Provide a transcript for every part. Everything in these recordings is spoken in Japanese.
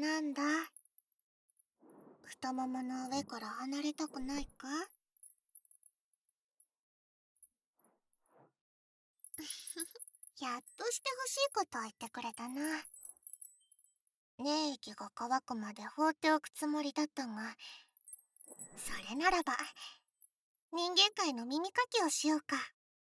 なんだ、太ももの上から離れたくないか？やっとしてほしいことを言ってくれたな。粘液が乾くまで放っておくつもりだったが、それならば人間界の耳かきをしようか。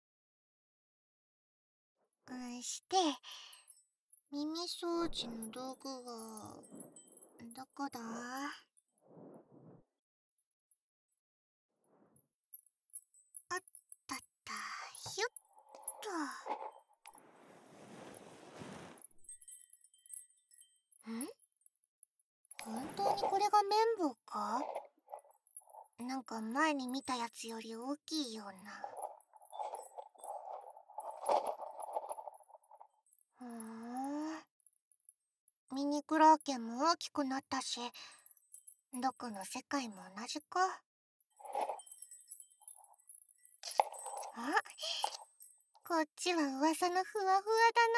して、耳掃除の道具はどこだ？あったった、ひゅっと。本当にこれが綿棒か？なんか前に見たやつより大きいような。ふーん。ミニクラーケンも大きくなったし、どこの世界も同じか。あ、こっちは噂のふわふわ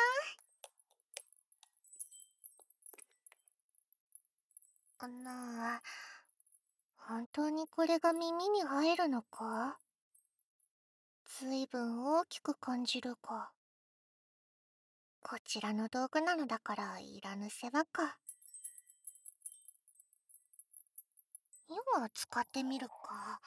だな。なあ、本当にこれが耳に入るのか？ずいぶん大きく感じるが。こちらの道具なのだからいらぬ世話か。今使ってみるか。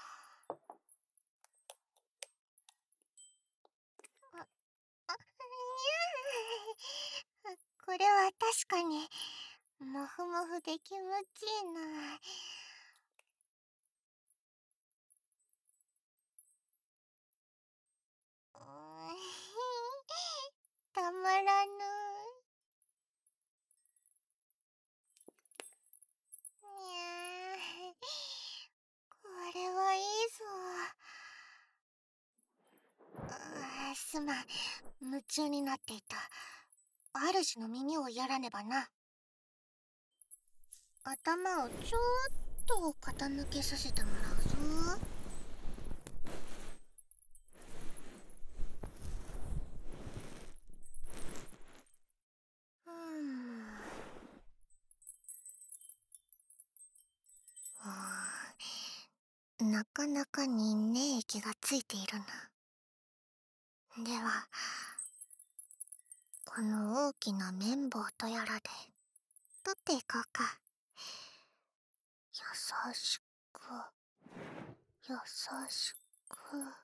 これは確かにもふもふで気持ちいいな。たまらぬ。にゃー、これはいいぞ。すまん、夢中になっていた。主の耳をやらねばな。頭をちょっと傾けさせてもらうぞ。なかなかに粘液がついているな。では、この大きな綿棒とやらで取っていこうか。優しく、優しく。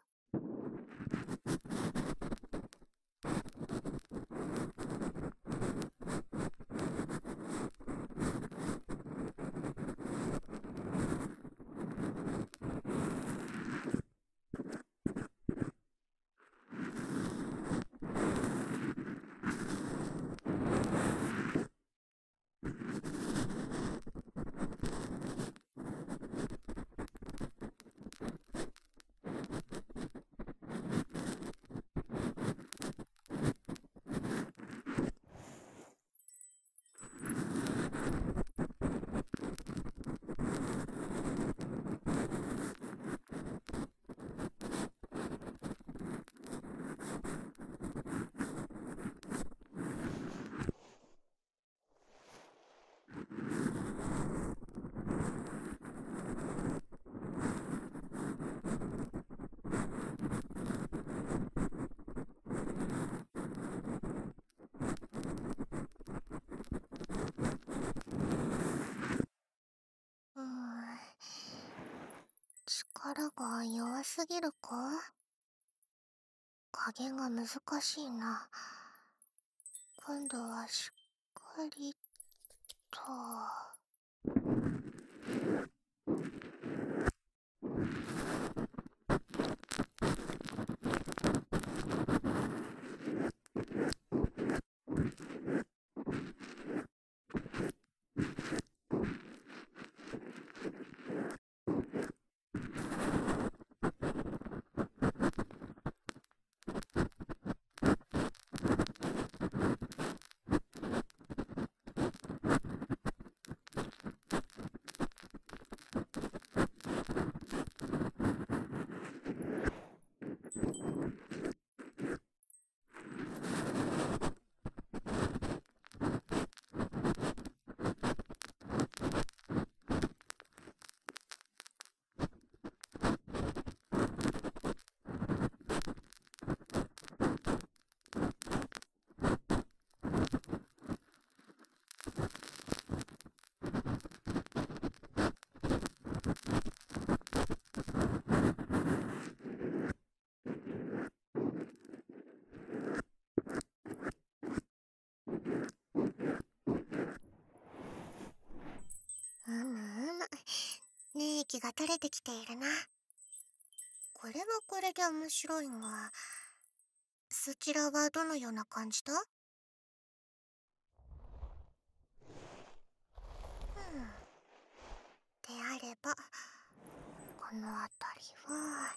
力が弱すぎるか？加減が難しいな。今度はしっかりと。 気が取れてきているな。これはこれで面白いが、そちらはどのような感じだ？であれば、この辺りは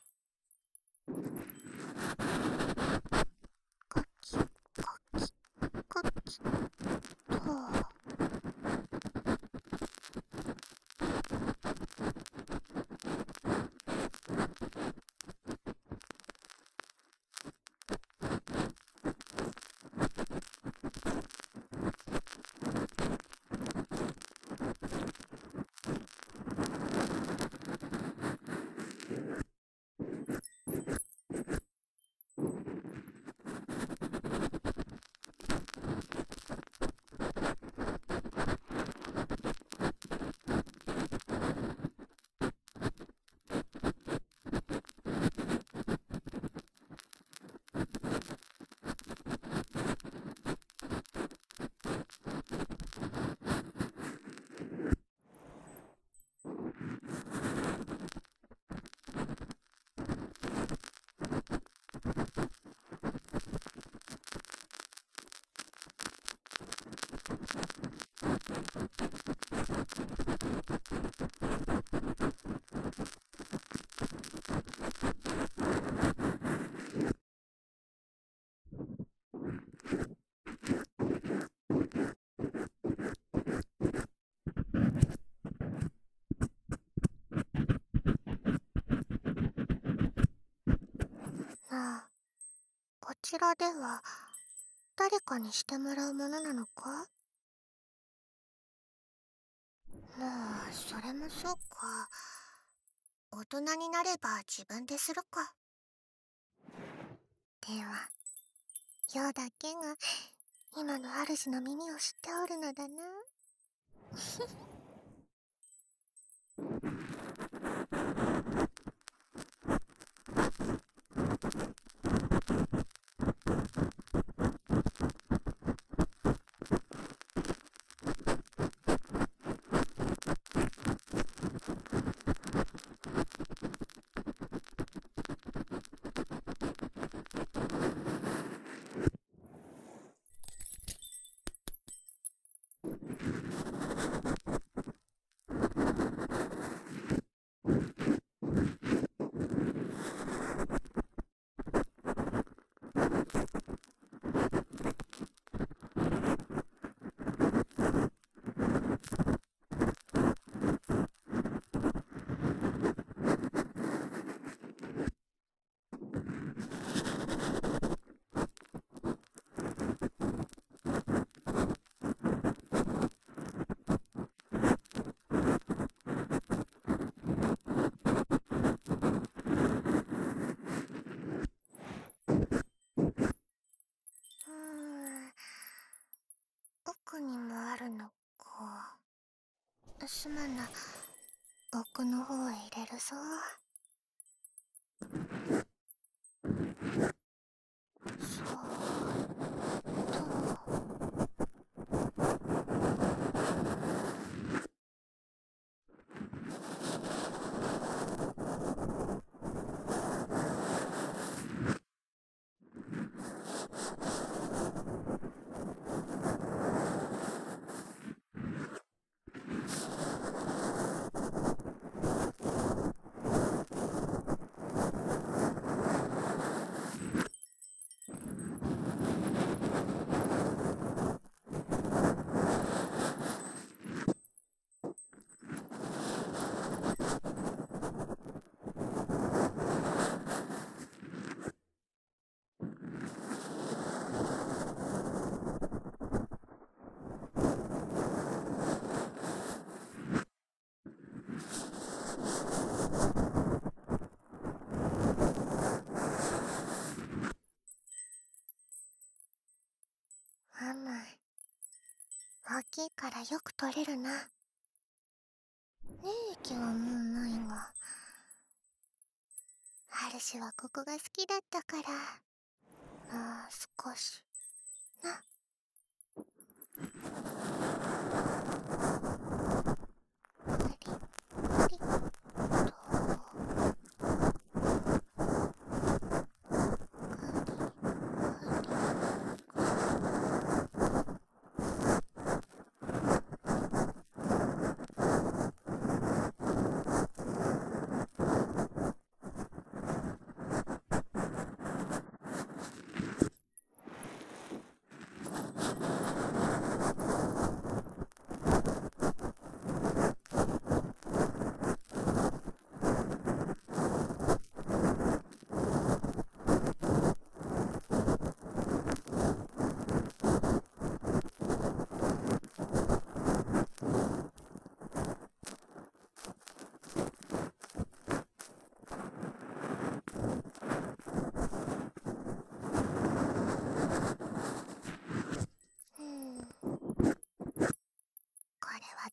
カキカキカキと。なあ、こちらでは誰かにしてもらうものなのか？まあ、それもそうか。大人になれば自分でするか。では、葉だけが今の主の耳を知っておるのだな。奥にもあるのか。すまな、奥の方へ入れるぞ。そうと。大きいからよく取れるな。粘液はもうないが、主はここが好きだったから、もう少しな。あれあれ。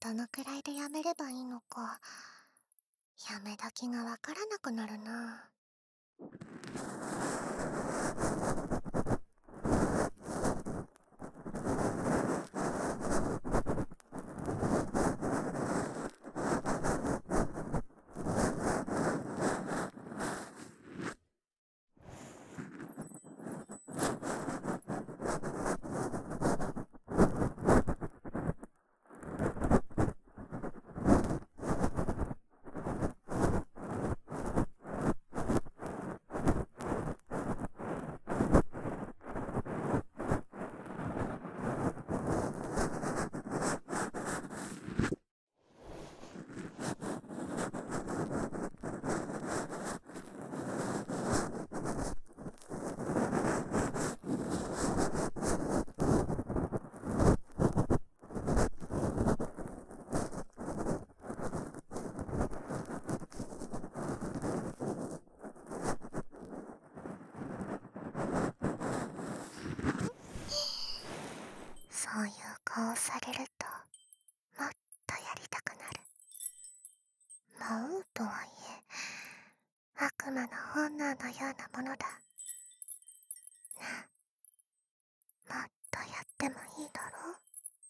どのくらいでやめればいいのか、やめ時がわからなくなるな。そういう顔されるともっとやりたくなる。魔王とはいえ悪魔の本能のようなものだ。なあ、もっとやってもいいだろう。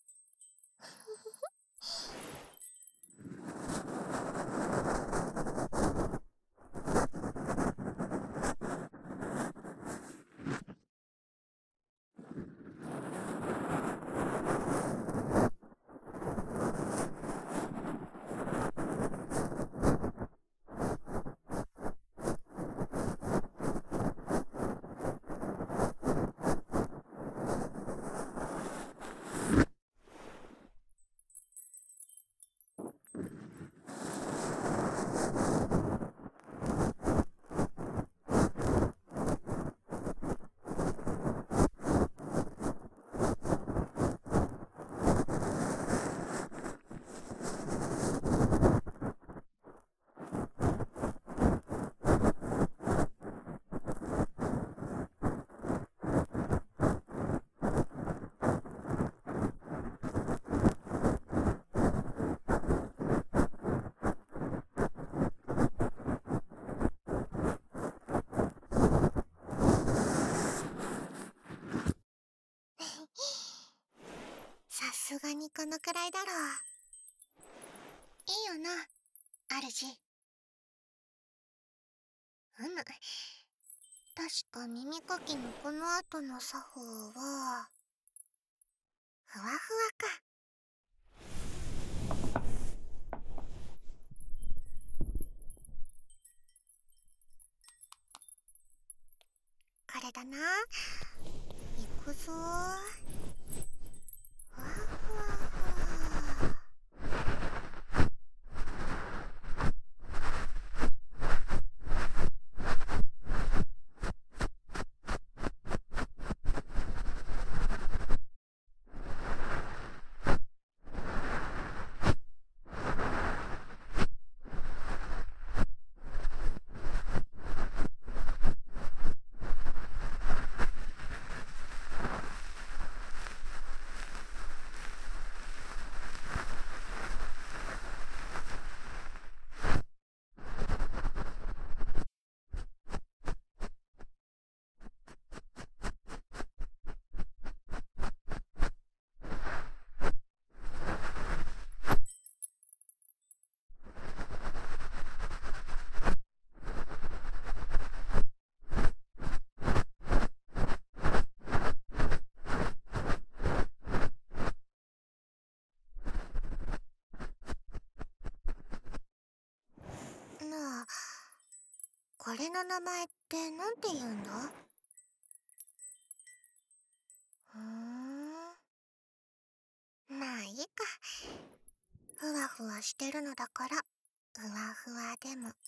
さすがにこのくらいだろう。いいよな、主。確か耳かきのこの後の作法はふわふわか。これだな。いくぞー。ふわふわふわ。なあ、これの名前ってなんて言うんだ？まあいいか。ふわふわしてるのだから、ふわふわでも、な。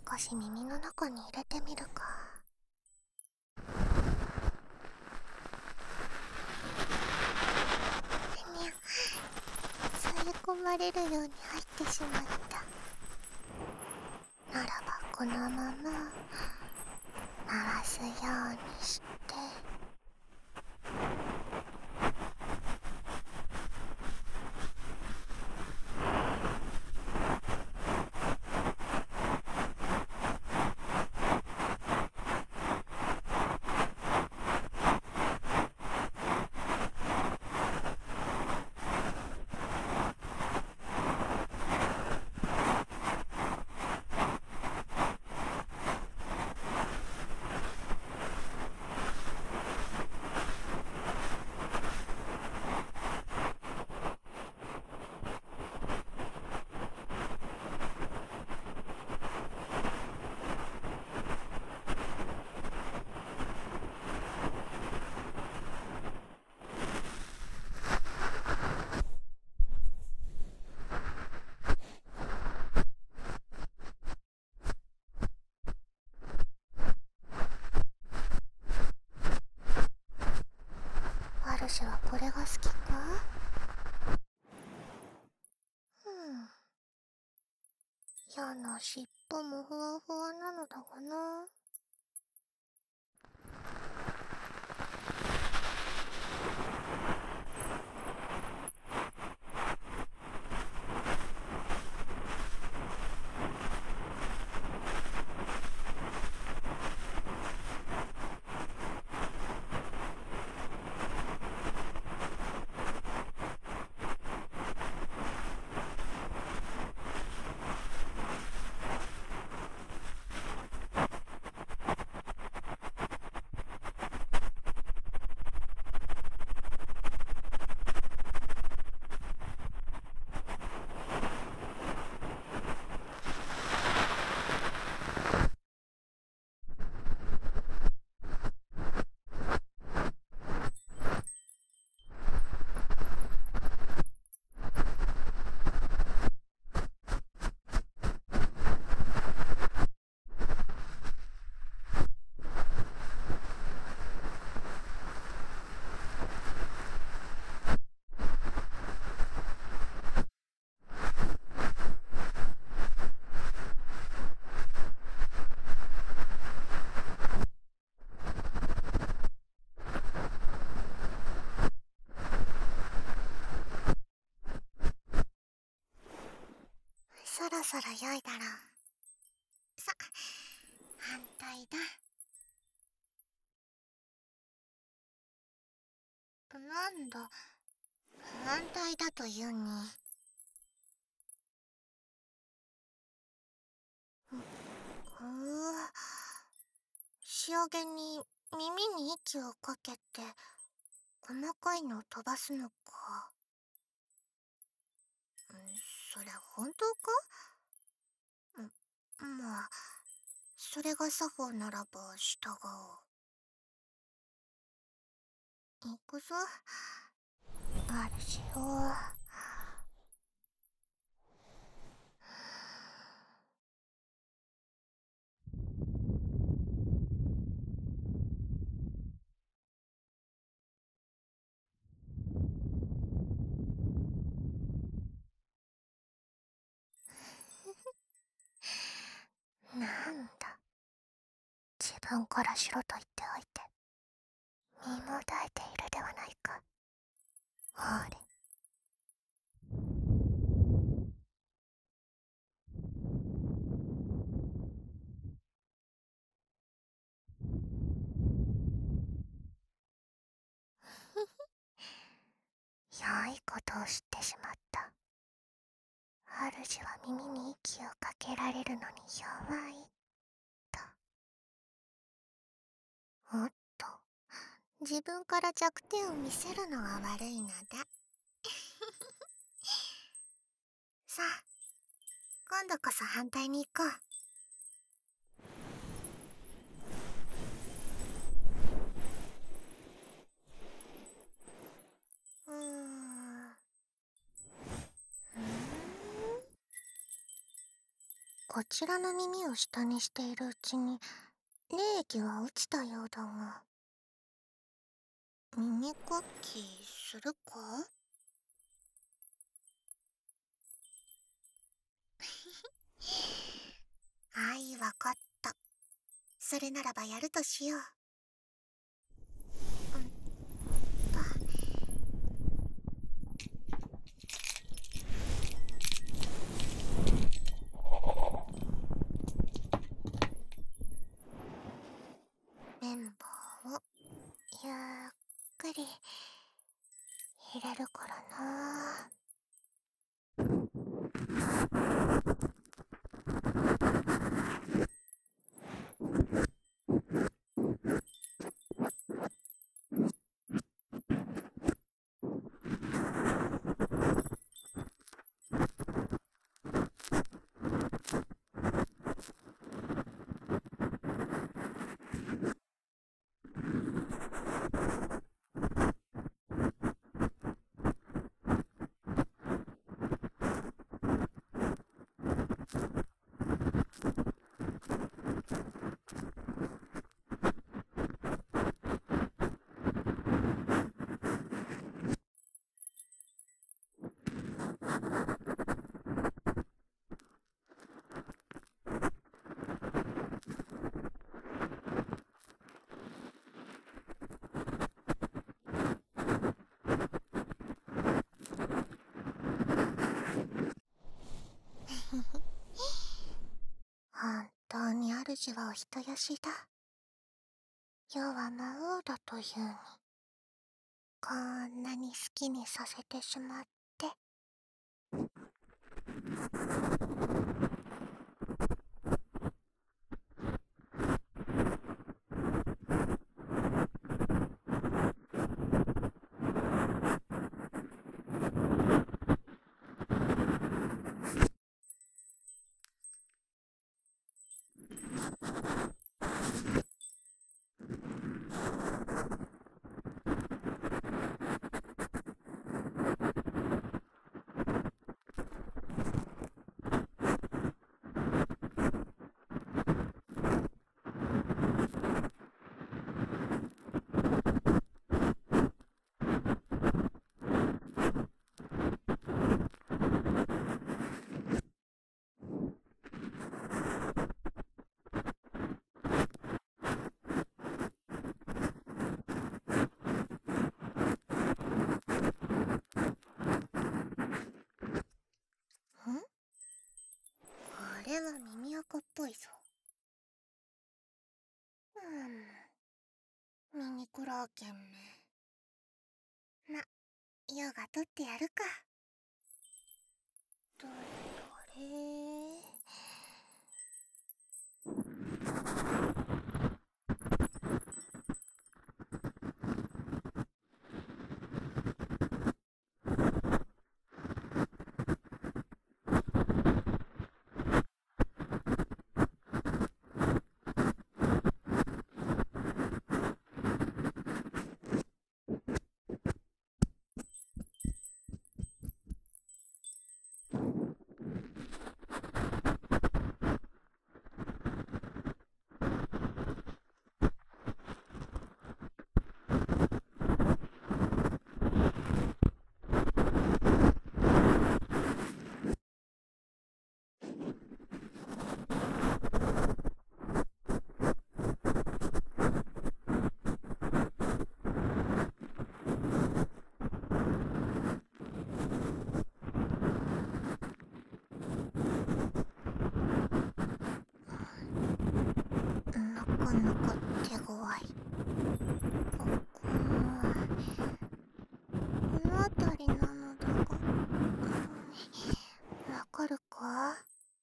少し耳の中に入れてみるか。にゃ、吸い込まれるように入ってしまった。ならばこのまま回すようにして。主はこれが好きか？矢の尻尾もふわふわなのだがな。そろそろ良いだろう。さ、反対だ。なんだ、反対だというに。仕上げに耳に息をかけて細かいのを飛ばすのか。それ本当か？まあ、それが作法ならば従おう。行くぞ、主を。なんだ、自分からしろと言っておいて身もだえているではないか。ほれ。良いことを知ってしまった。主は耳に息をかけられるのに弱いと。おっと、自分から弱点を見せるのが悪いのだ。さあ、今度こそ反対に行こう。 こちらの耳を下にしているうちに粘液は落ちたようだが、耳かきするか？はい、わかった。それならばやるとしよう。うんと。綿棒をゆっくり入れるからな。本当に主はお人よしだ。世は魔王だというに、こんなに好きにさせてしまって。ん？これは耳垢っぽいぞ。ミニクラーケンめ。ま、ヨが取ってやるか。どれどれ。なかなか手強い。この辺りなのだが、わかるか？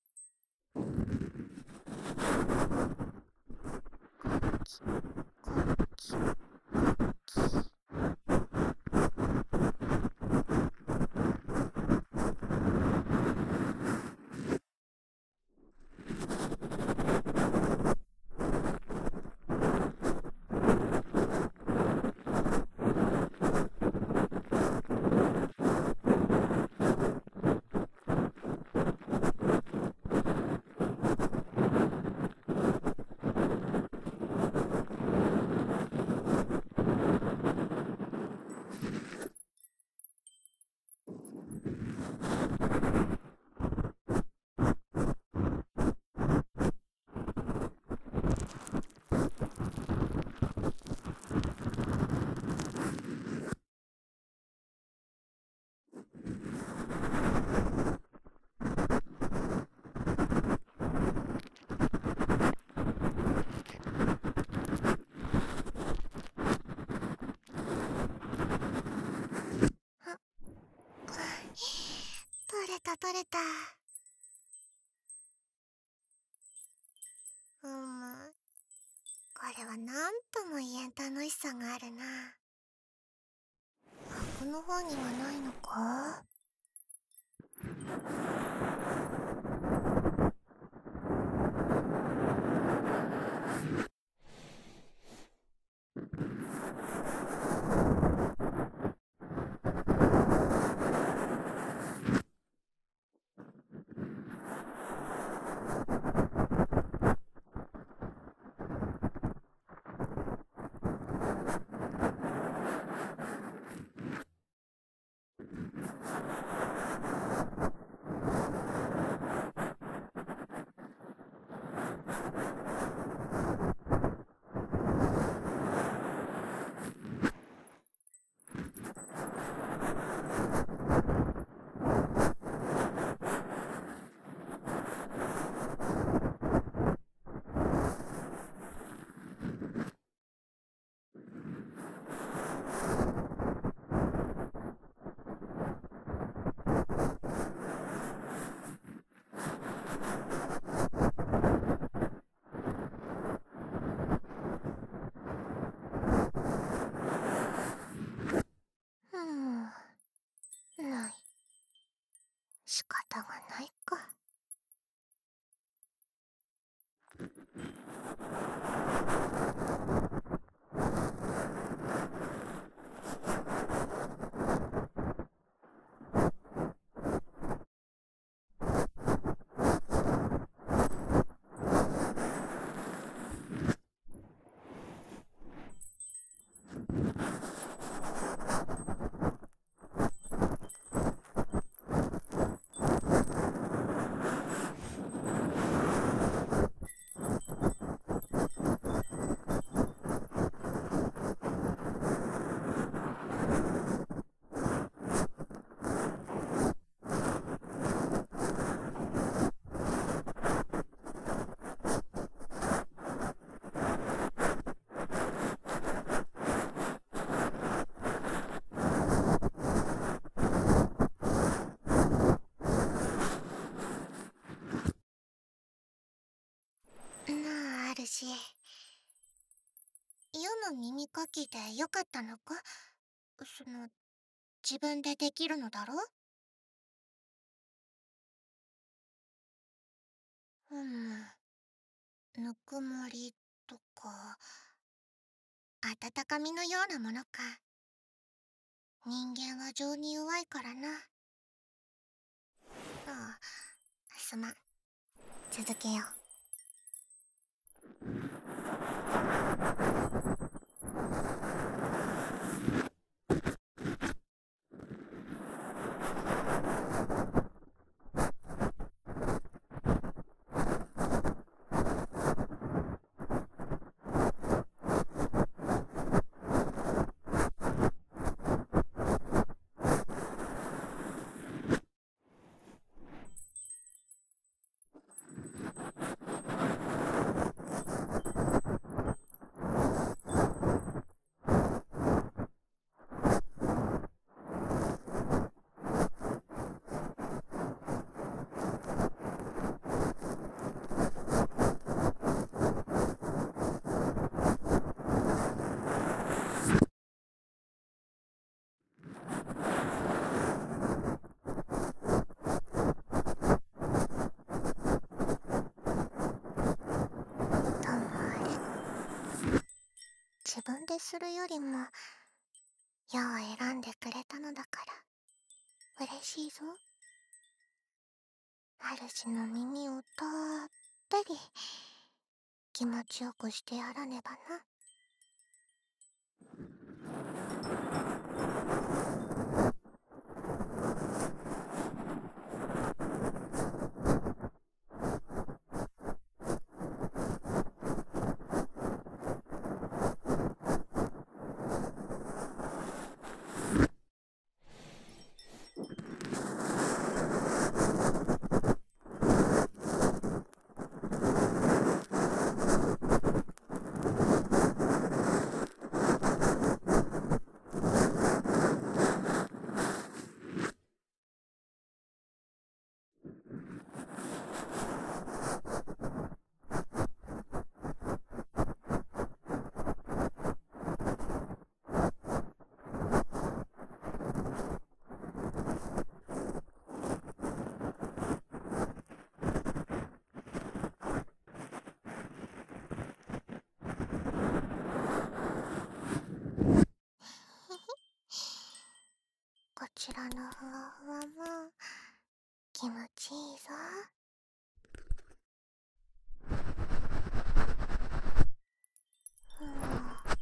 キコキコキ。 取れた。これはなんとも言えん楽しさがあるな。奥の方にはないのか？ない。仕方がないか。なあ、主。世の耳かきでよかったのか？自分でできるのだろ？ぬくもりとか、温かみのようなものか。人間は情に弱いからな。ああ、すまん。続けよう。自分でするよりも矢を選んでくれたのだから嬉しいぞ。主の耳をたっぷり気持ちよくしてやらねばな。 腹のふわふわも気持ちいいぞ。ふわ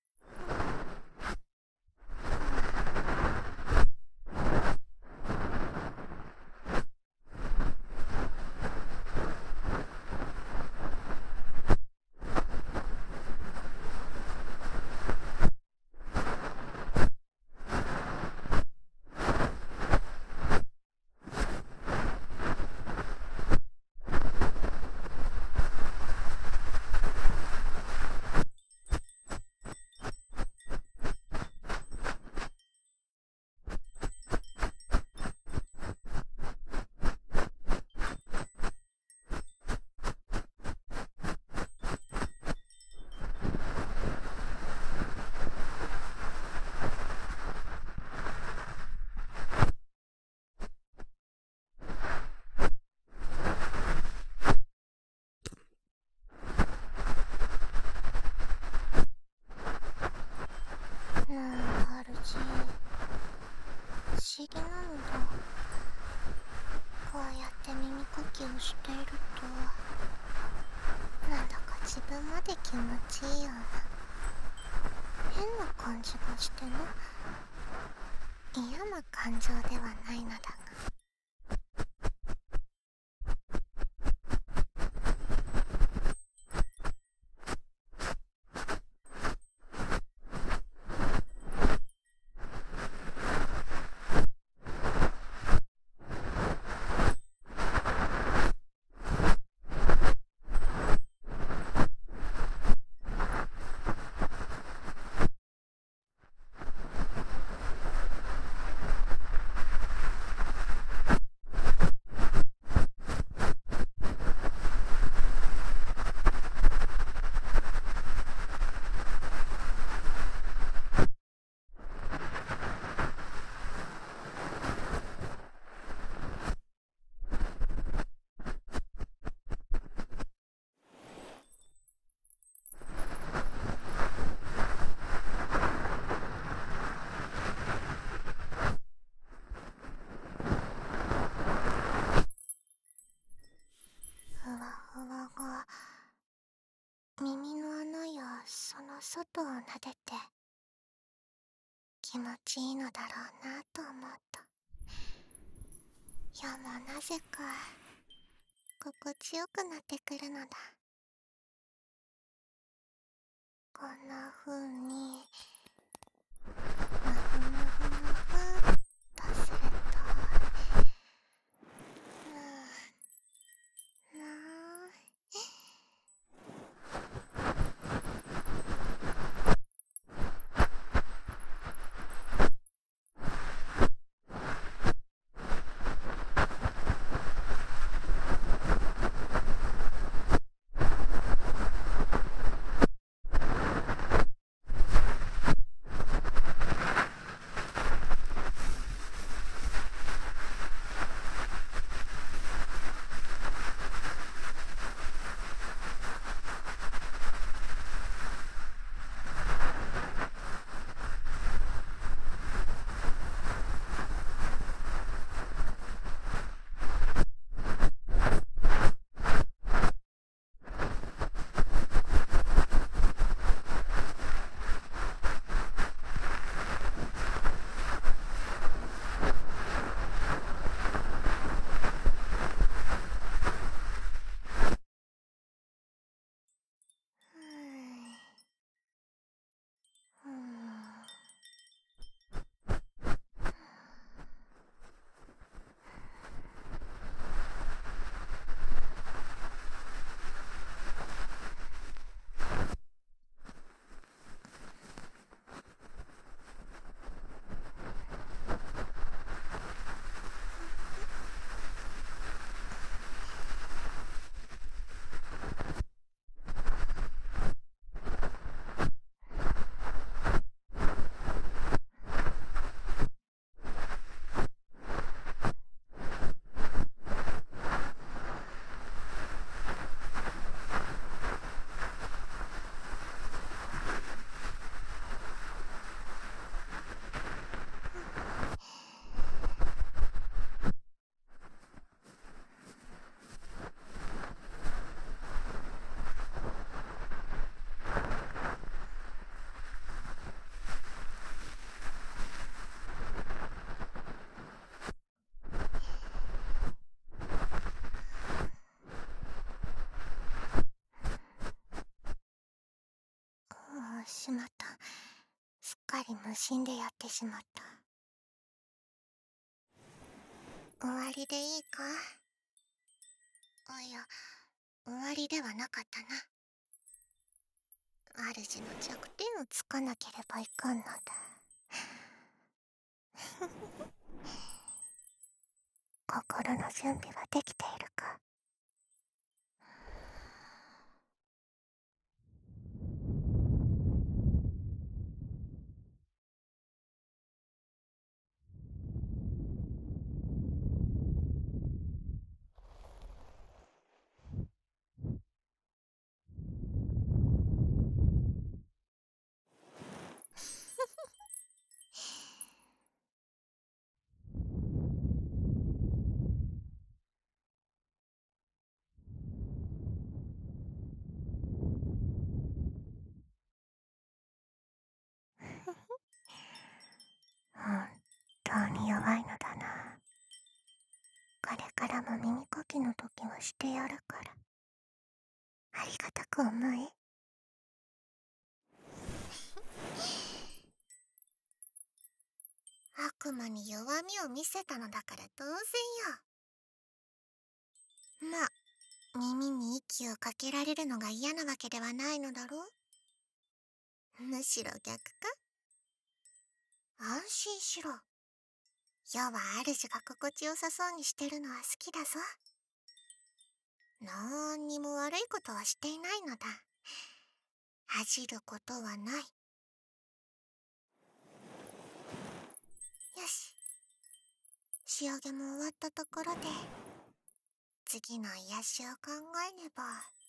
ハルジ、不思議なのだ。こうやって耳かきをしていると、なんだか自分まで気持ちいいような変な感じがしてな。嫌な感情ではないのだが。ふわふわが耳の穴やその外を撫でて気持ちいいのだろうなと思った。夜もなぜか心地よくなってくるのだ。こんな風にまふまふまふっとするとなあ。 まった。すっかり無心でやってしまった。終わりでいいか？いや、終わりではなかったな。主の弱点をつかなければいかんのだ。心の準備はできているか？本当に弱いのだな。これからも耳かきの時はしてやるから、ありがたく思え。悪魔に弱みを見せたのだから当然よ。まあ、耳に息をかけられるのが嫌なわけではないのだろう。むしろ逆か？安心しろ。余は主が心地よさそうにしてるのは好きだぞ。なんにも悪いことはしていないのだ。恥じることはない。よし。仕上げも終わったところで、次の癒しを考えねば。